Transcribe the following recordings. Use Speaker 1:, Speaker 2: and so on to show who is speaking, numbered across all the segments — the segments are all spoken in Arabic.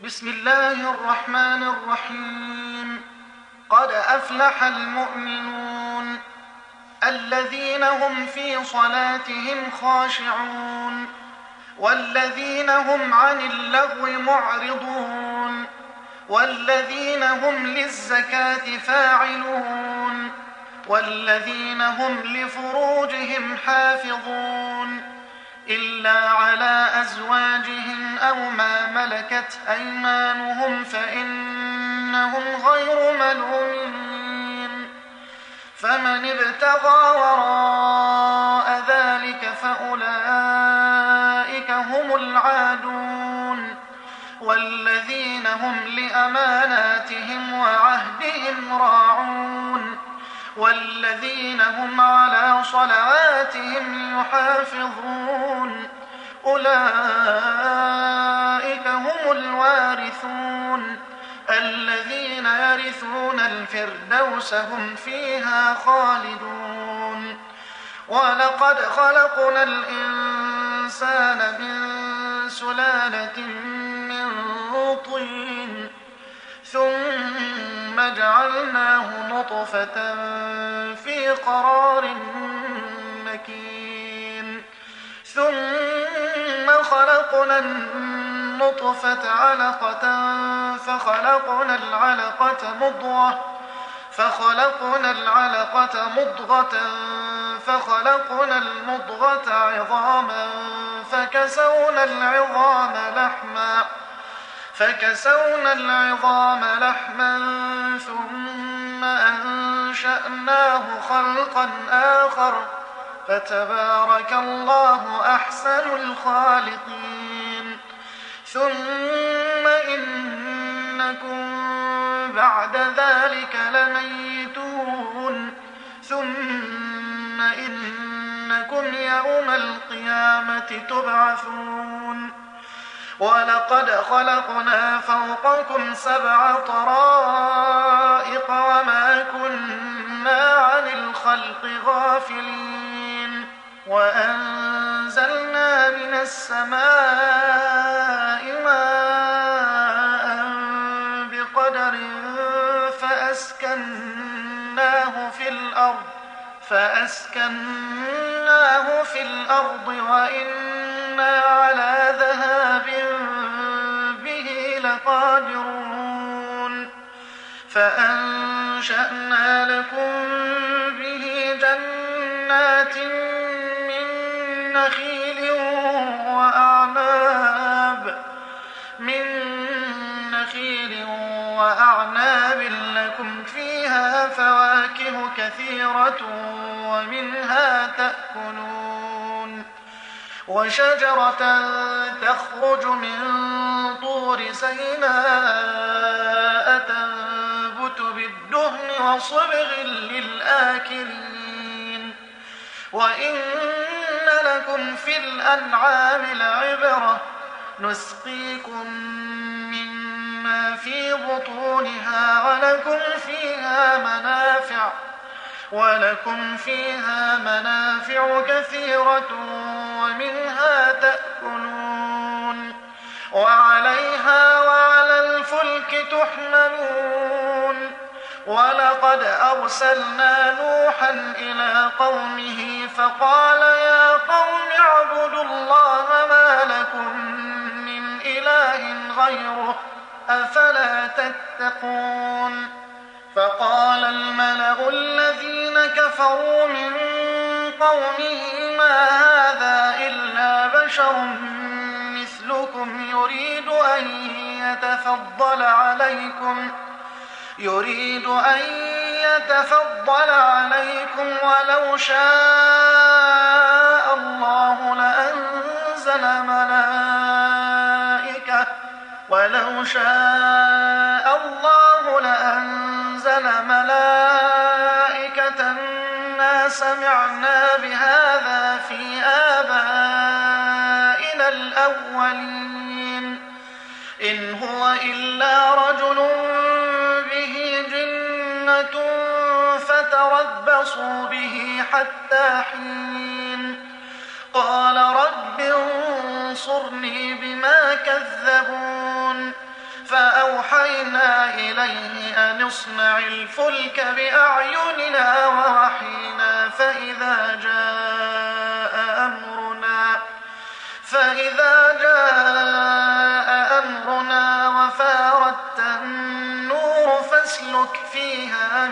Speaker 1: بسم الله الرحمن الرحيم. قد أفلح المؤمنون الذين هم في صلاتهم خاشعون والذين هم عن اللغو معرضون والذين هم للزكاة فاعلون والذين هم لفروجهم حافظون إلا على أزواجهم أو ما ملكت أيمانهم فإنهم غير ملومين. فمن ابتغى وراء ذلك فأولئك هم العادون والذين هم لأماناتهم وعهدهم راعون والذين هم على صلواتهم يحافظون أولئك هم الوارثون الذين يرثون الفردوس هم فيها خالدون. ولقد خلقنا الإنسان من سلالة من طين ثم جعلناه نطفة في قرار مكين ثم خلقنا النطفة علقة فخلقنا العلقة مضغة فخلقنا المضغة عظاما فكسونا العظام لحما ثم أنشأناه خلقا آخر فتبارك الله أحسن الخالقين. ثم إنكم بعد ذلك لميتون ثم إنكم يوم القيامة تبعثون. ولقد خلقنا فوقكم 7 طرائق وما كنا عن الخلق غافلين وأنزلنا من السماء ماء بقدر فأسكناه في الأرض وإنا على ذهاب به لقادرون. فأنشأنا لكم به جنات من نخيل وأعناب لكم فيها فواكه كثيرة ومنها تأكلون. وشجرة تخرج من طور سيناء تنبت بالدهن وصبغ للآكلين. وإن لكم في الأنعام لعبرة نسقيكم مما في بطونها ولكم فيها منافع كثيرة ومنها تأكلون وعليها وعلى الفلك تحملون. ولقد أرسلنا نوحا إلى قومه فقال يا قوم اعبدوا الله ما لكم من إله غيره أفلا تتقون. فقال الملأ الذين كفروا من قومه ما هذا إلا بشر مثلكم يريد أن يتفضل عليكم ولو شاء الله لأنزل ملائكة ما سمعنا بهذا في آبائنا الأولين إن هو إلا رجل به جنة فتربصوا به حتى حين. قال رب انصرني بما كذبون فأوحينا إليه أن اصنع الفلك بأعيننا ووحينا فإذا جاء أمرنا وفاردت النور فاسلك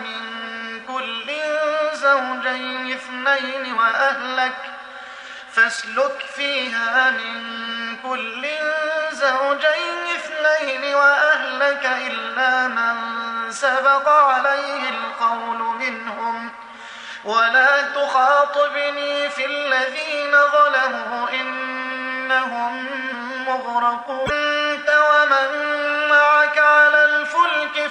Speaker 1: فيها من كل زوجين اثنين وأهلك إلا من سبق عليه القول منهم ولا تخاطبني في الذين ظلموا إنهم مغرقون أنت ومن معك على الفلك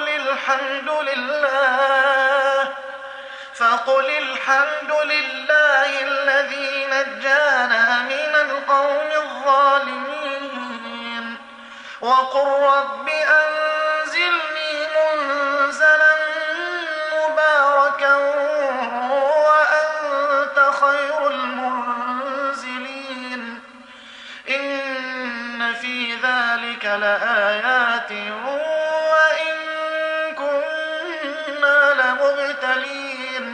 Speaker 1: فقل الحمد لله الذي نجانا من القوم الظالمين وقل رب أنزلني منزلا مباركا وأنت خير المنزلين إن في ذلك لآيات وإن كنا لمبتلين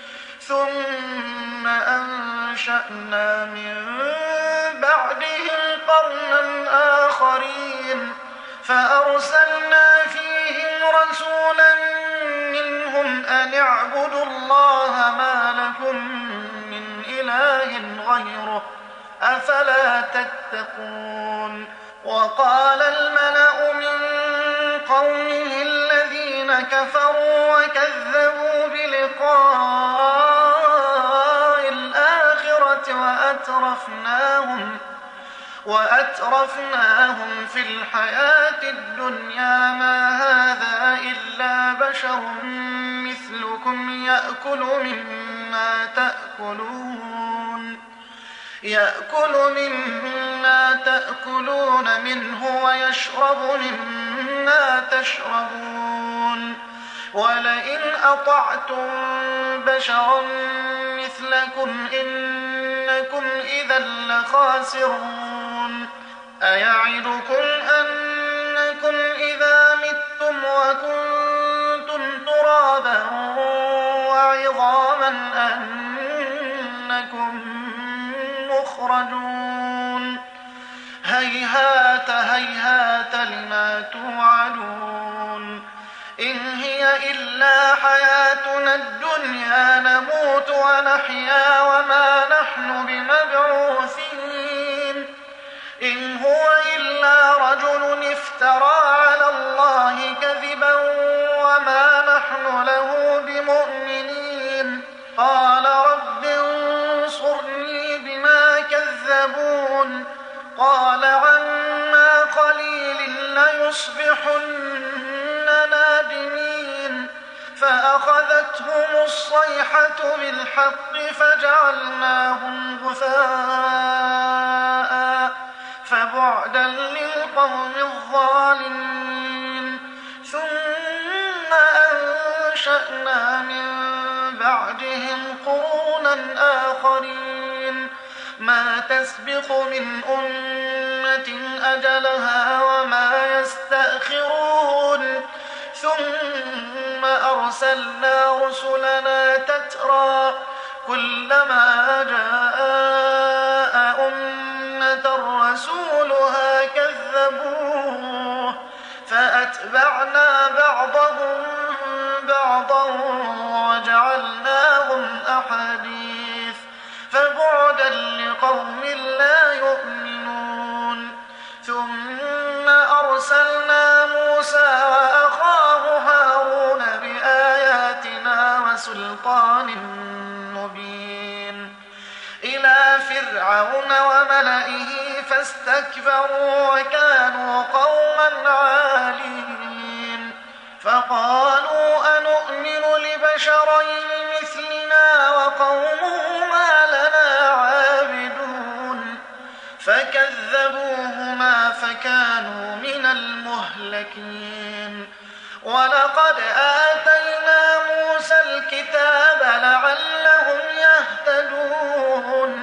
Speaker 1: ثم أنشأنا من بعدهم قرنا آخرين فأرسلنا فيهم رسولا منهم أن اعبدوا الله ما لكم من إله غيره أفلا تتقون وقال الملأ من قومه الذين كفروا وكذبوا بلقاء الآخرة وأترفناهم في الحياة الدنيا ما هذا إلا بشر مثلكم يأكل مما تأكلون منه ويشرب مما تشربون ولئن أطعتم بشرا مثلكم إنكم إذا لخاسرون أيعدكم أنكم إذا متم وكنتم ترابا وعظاما أنكم مخرجون هيهات هيهات لما توعدون إن هي إلا حياتنا الدنيا نموت ونحيا وما نحن بمبعوثين إن هو إلا رجل افترى على الله كذبا وما نحن له بمؤمنين قال رب انصرني بما كذبون قال عما قليل ليصبحن نادمين فأخذتهم الصيحة بالحق فجعلناهم غثاء فبعدا للقوم الظالمين ثم أنشأنا من بعدهم قرونا آخرين ما تسبق من أمة أجلها وما يستأخرون ثم أرسلنا رسلنا تترى كلما جاء أمة رسولها كذبوه فأتبعنا بعضهم بعضا وجعلناهم أحاديث فبعدا لقوم لا يؤمنون ثم أرسلنا موسى وأخاه هارون بآياتنا وسلطان مبين إلى فرعون وملئه فاستكبروا وكانوا قوما عالين فقالوا أنؤمن لبشرين مثلنا وقومهما لنا عابدون فكذبوهما فكانوا من المهلكين ولقد آتينا موسى الكتاب لعلهم يهتدون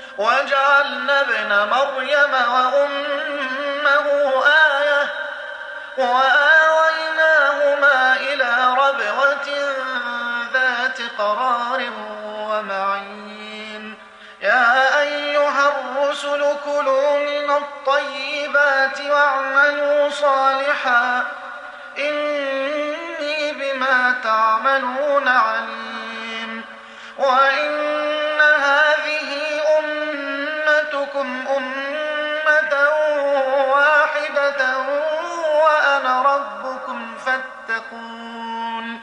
Speaker 1: وجعلنا ابن مريم وأمه وآويناهما إلى ربوة ذات قرار ومعين يا أيها الرسل كلوا من الطيبات واعملوا صالحا إني بما تعملون عليم وإن هذه أمتكم أمة واحدة وأنا ربكم فاتقون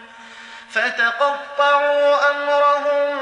Speaker 1: فتقطعوا أمرهم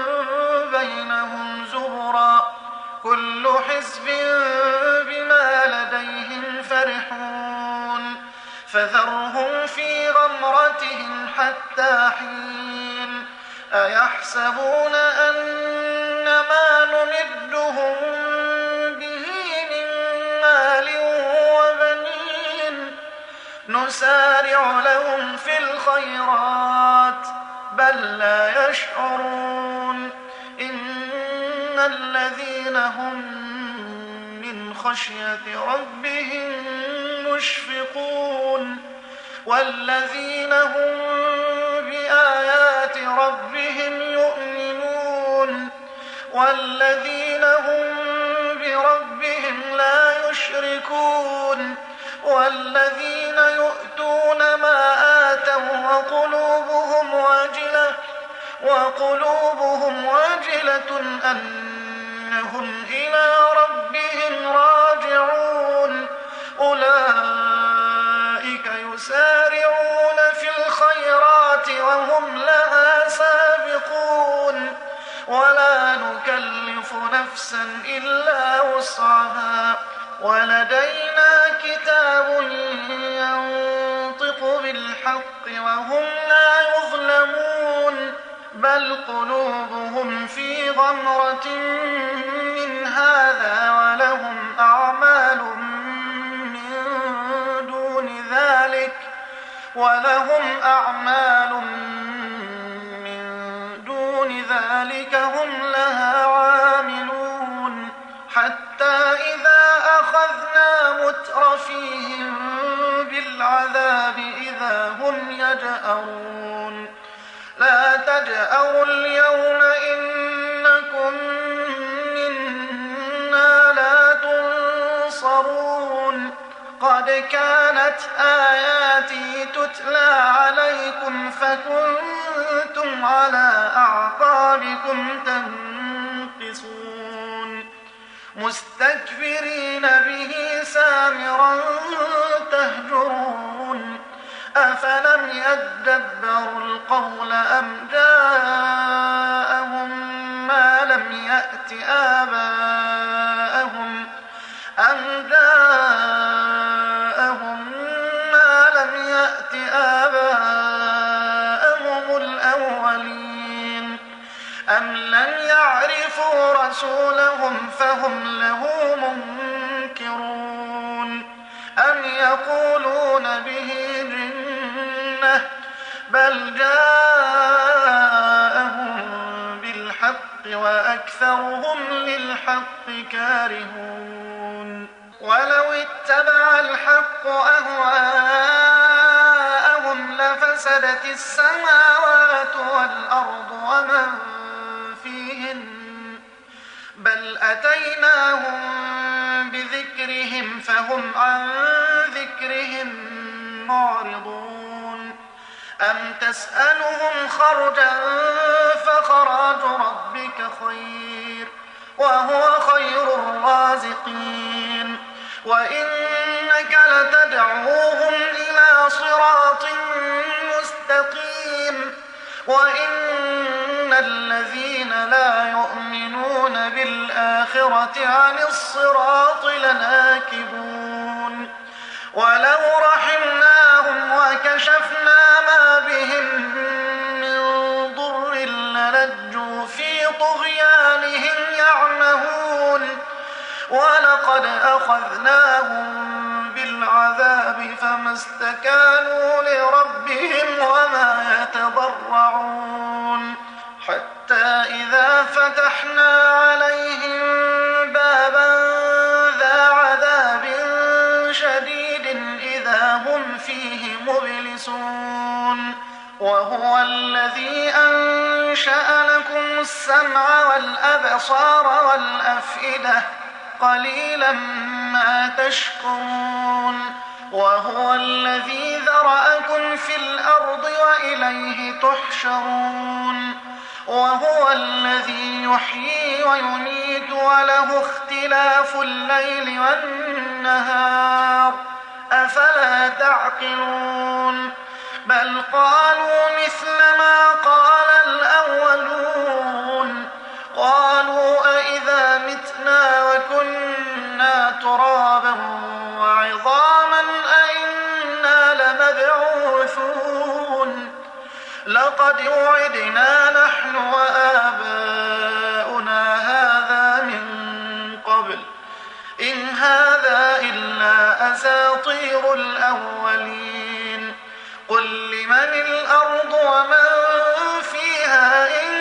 Speaker 1: بينهم زبرا كل حزب بما لديهم فرحون فذرهم في غمرتهم حتى حين أيحسبون أن ما نمدهم به من مال وبنين نسارع لهم في الخيرات بل لا يشعرون إن الذين هم من خشية ربهم مشفقون والذين هم بآيات ربهم يؤمنون والذين هم بربهم لا يشركون والذين يؤتون ما آتوا وقلوبهم وجلة أنهم إلى ربهم راجعون أولئك يسارعون في الخيرات وهم لها سابقون ولا نكلف نفسا إلا وسعها ولدينا كتاب ينطق بالحق وهم لا يظلمون بل قلوبهم في غمرة من هذا ولهم أعمال من دون ذلك هم لها عاملون حتى إذا أخذنا مترفيهم بالعذاب إذا هم يجأرون لا تجأروا اليوم إنكم منا لا تنصرون قد كانت آياتي تتلى عليكم فكنتم على أعقابكم تنكصون مستكبرين به سامرا تهجرون أفلم يدبروا القول أم جاءهم ما لم يأت آباءهم الأولين أم لم يعرفوا رسولهم فهم له منكرون أم يقولون به جنة بل جاءهم بالحق وأكثرهم للحق كارهون ولو اتبع الحق أهواءهم لفسدت السماوات والأرض ومن فيهن بل أتيناهم بذكرهم فهم عن ذكرهم معرضون أم تسألهم خرجا فخراج ربك خير وهو خير الرازقين وإنك لتدعوهم إلى صراط مستقيم وإن الذين لا يؤمنون بالآخرة عن الصراط لناكبون ولو رحمناهم وكشفنا ما بهم من ضر للجوا في طغيانهم يعمهون ولقد أخذناهم بالعذاب فما استكانوا لربهم وما يتضرعون حتى إذا فتحنا عليهم بابا ذا عذاب شديد إذا إذا هم فيه مبلسون وهو الذي أنشأ لكم السمع والأبصار والأفئدة قليلا ما تشكرون وهو الذي ذرأكم في الأرض وإليه تحشرون وهو الذي يحيي ويميت وله اختلاف الليل والنهار أفلا تعقلون بل قالوا مثل ما قال الأولون قالوا أئذا متنا وكنا ترابا وعظاما أئنا لمبعوثون لقد وعدنا نحن وآباؤنا هذا من قبل إن هذا إلا أساطير الأولين قل لمن الأرض ومن فيها إن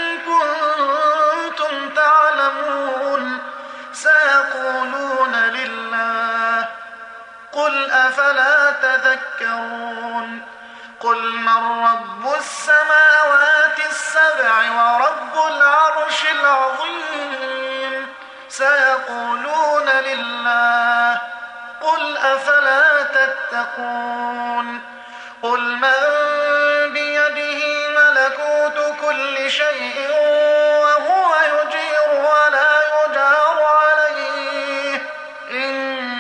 Speaker 1: كنتم تعلمون سيقولون لله قل أفلا تذكرون قل من رب السماوات السبع ورب العرش العظيم سيقولون لله قل أفلا تتقون قل من بيده ملكوت كل شيء وهو يجير ولا يجار عليه إن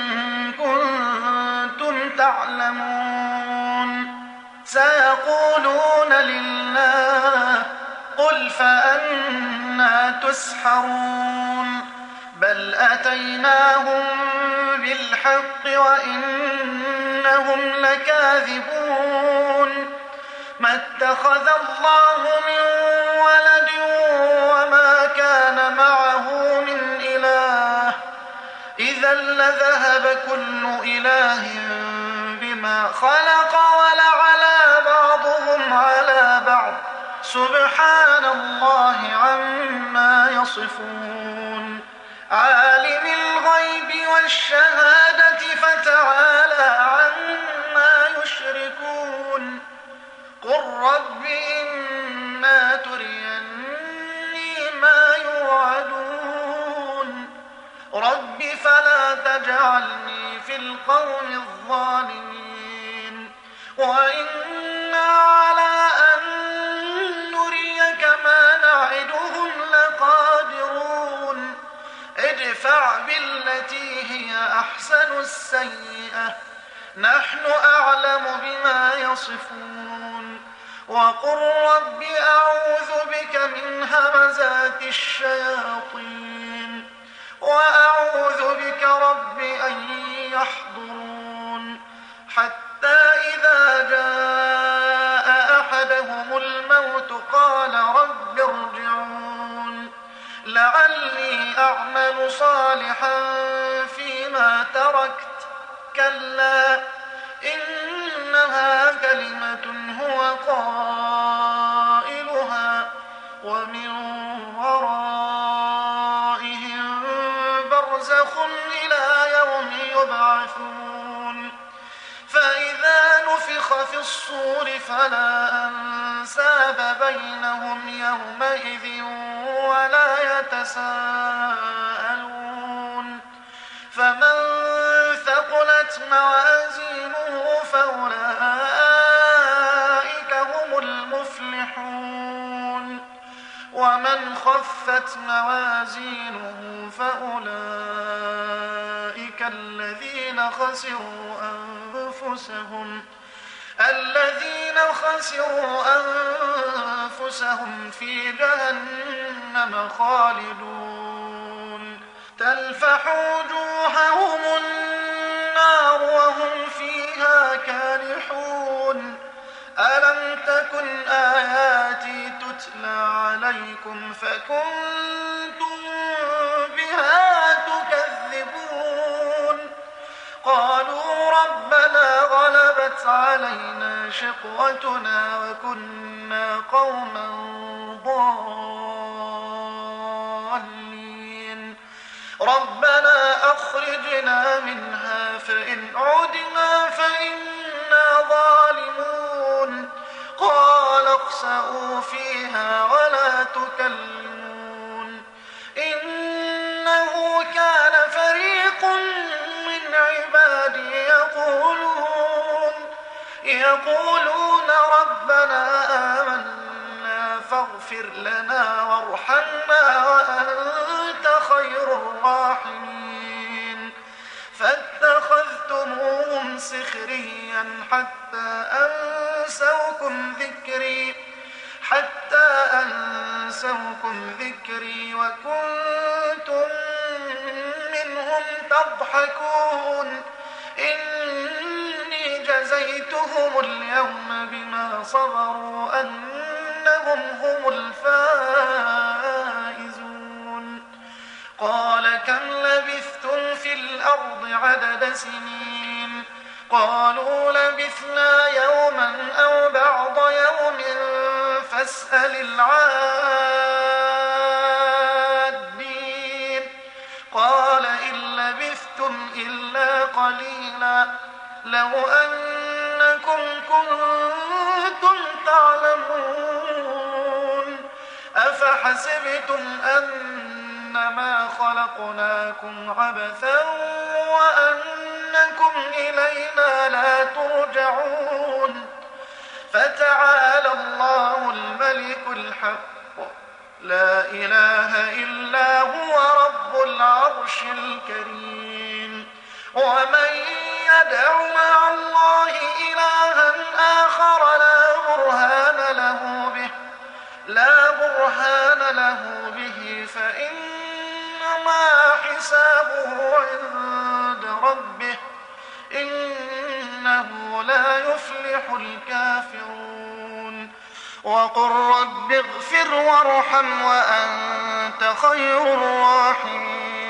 Speaker 1: كنتم تعلمون سيقولون لله قل فأنى تسحرون بل أتيناهم بالحق وإنهم لكاذبون ما اتخذ الله من ولد وما كان معه من إله إذا لذهب كل إله بما خلق ولعلى بعضهم على بعض سبحان الله عما يصفون عالم الغيب والشهادة فتعالى عما يشركون قل رب إما تريني ما يوعدون رب فلا تجعلني في القوم الظالمين وإنا على أن نريك ما نعدهم لقادرون ادفع بالتي هي أحسن السيئة نحن أعلم بما يصفون وقل رب أعوذ بك من همزات الشياطين وأعوذ بك رب أن يحضرون حتى إذا جاء أحدهم الموت قال رب ارجعون لعلي أعمل صالحا فيما تركت كلا إنها كلمة هو قائلها ومن ورائهم برزخ إلى يوم يبعثون فإذا نفخ في الصور فلا أنساب بينهم يومئذ ولا يتساءلون فمن ثقلت موازينه فأولئك هم المفلحون ومن خفت موازينه فأولئك الذين خسروا أنفسهم في جهنم خالدون تلفح وجوههم النار وهم فيها كالحون ألم تكن آياتي تتلى عليكم فكنتم بها تكذبون قالوا ربنا غلبت علينا شقوتنا وكنا قوما ضالين ربنا أخرجنا منها فإن عدنا فإنا ظالمون قال اخسئوا فيها ولا تكلمون إنه كان فريق من عبادي يقولون ربنا آمنا فاغفر لنا وارحمنا وأنت خير الراحمين فاتخذتموهم سخريا حتى أنسوكم ذكري وكنتم منهم تضحكون إني جزيتهم اليوم بما صبروا أنهم هم الفائزون قال كم لبثتم في الأرض عدد سنين قالوا لبثنا يوما أو بعض يوم فاسأل العادين قال إن لبثتم إلا قليلا لو أنكم كنتم تعلمون أفحسبتم أنما خلقناكم عبثا وأنكم إلينا لا ترجعون فتعالى الله الملك الحق لا إله إلا هو رب العرش الكريم ومن يدع مع الله إلها آخر لا برهان له به فإنما حسابه عند ربه إنه لا يفلح الكافرون وقل رب اغفر وارحم وأنت خير الراحمين